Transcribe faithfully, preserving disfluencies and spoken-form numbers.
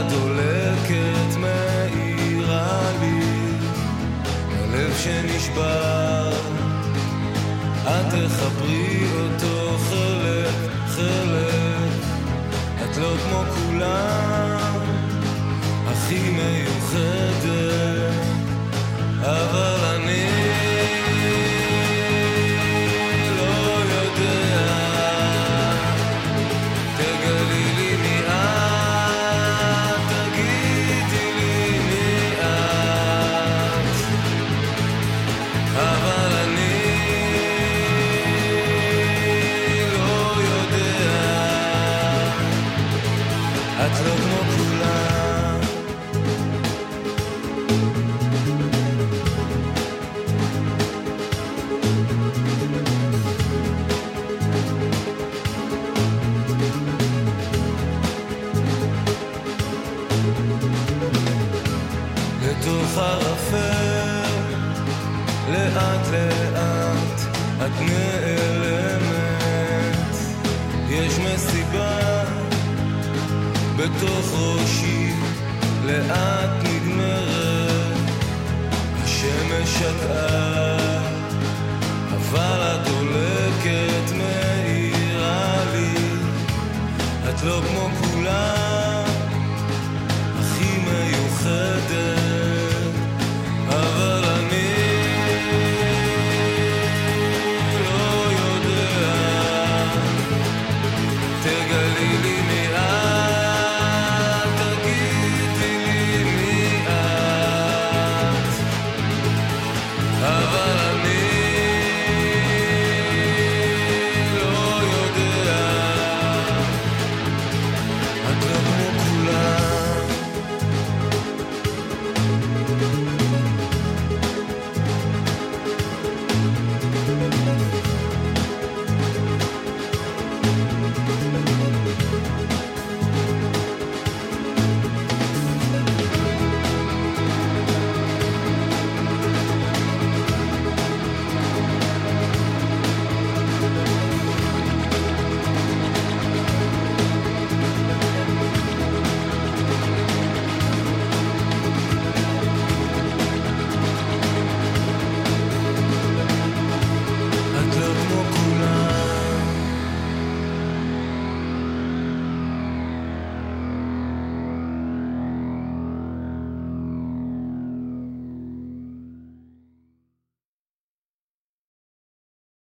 הדולקת מאירה לי הלב שנשבר, את תחברי אותו חלק חלק, את לא כמו כולם, הכי מיוחדת, אבל אני לא יודע, תגלי לי מי את, תגידי לי מי את, אבל אני לא יודע, את לא כמו כולם. לתוך הרפל, לאט לאט את נעלמת, יש מסיבה בתוך ראשי, לאט נגמרת, השמש שקעה, אבל את